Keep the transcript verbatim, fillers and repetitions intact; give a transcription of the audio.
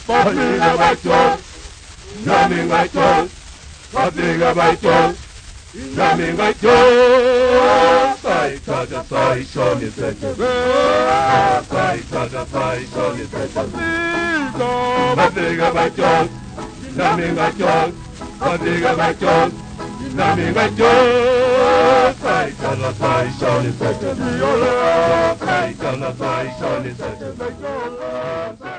Fadliga baiton, nami baiton, fadliga baiton, nami baiton. Sai taga sai shoni tete, sai taga sai shoni tete. Fadliga baiton, nami baiton, fadliga baiton, nami baiton. Sai taga sai shoni tete, sai taga sai shoni tete.